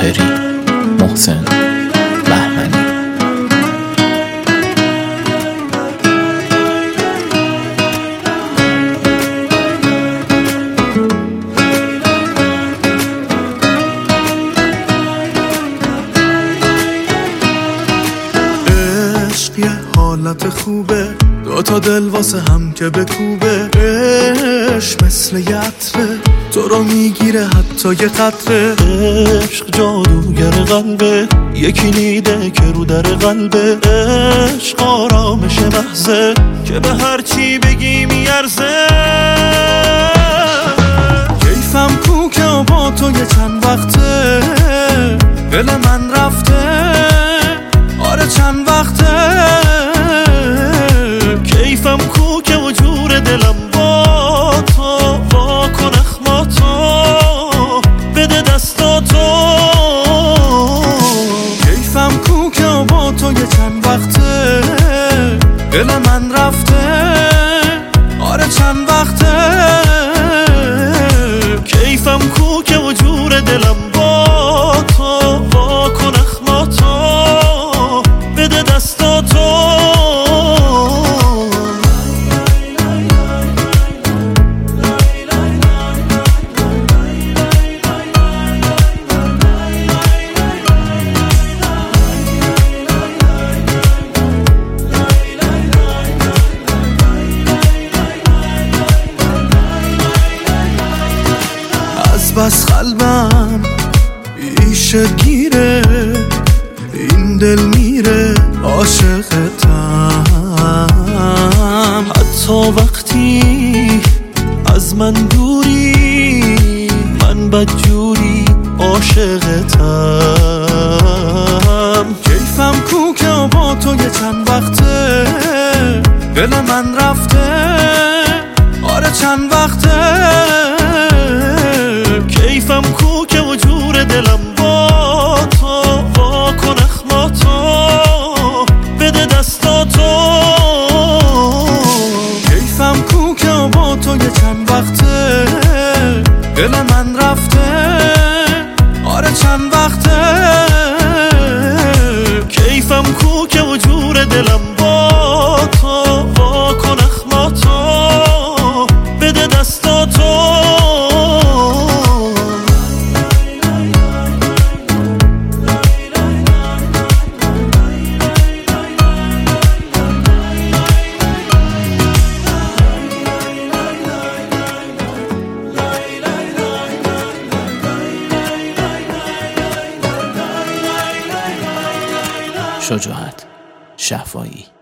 طاهری، محسن بهمنی. عشق یه حالت خوبه، دوتا دل واسه هم که بکوبه. عشق مثل یه عطره، تو رو میگیره حتی یه قطره. عشق جادوگر قلبه، یکی نیده که رو در قلبه. عشق آرامش محضه که به هر چی بگی میارزه. کیفم کو که با تو یه چند وقته دل من رفته. آره چند وقته کیفم کو که و جور دلم با تو. با کن اخماتو بده دستاتو. کیفم کو که با تو یه چند وقته دل من رفته. آره چند وقته کیفم کو که و جور دلم با تو. با کن اخماتو بده دستاتو. از بس قلبم بیشه گیره، این دل میره عاشقتم. حتی وقتی از من دوری، من بدجوری عاشقتم. کیفم کو که با تو یه چند وقته دل من رفته. آره چند وقته کیفم کو که و جور دلم با تو. با کن اخماتو بده دستاتو. کیفم کو که با تو یه چند وقته دل من رفته. آره چند وقته کیفم کو که و جور دلم با تو. با کن اخماتو بده دستاتو. شجاعت شفایی.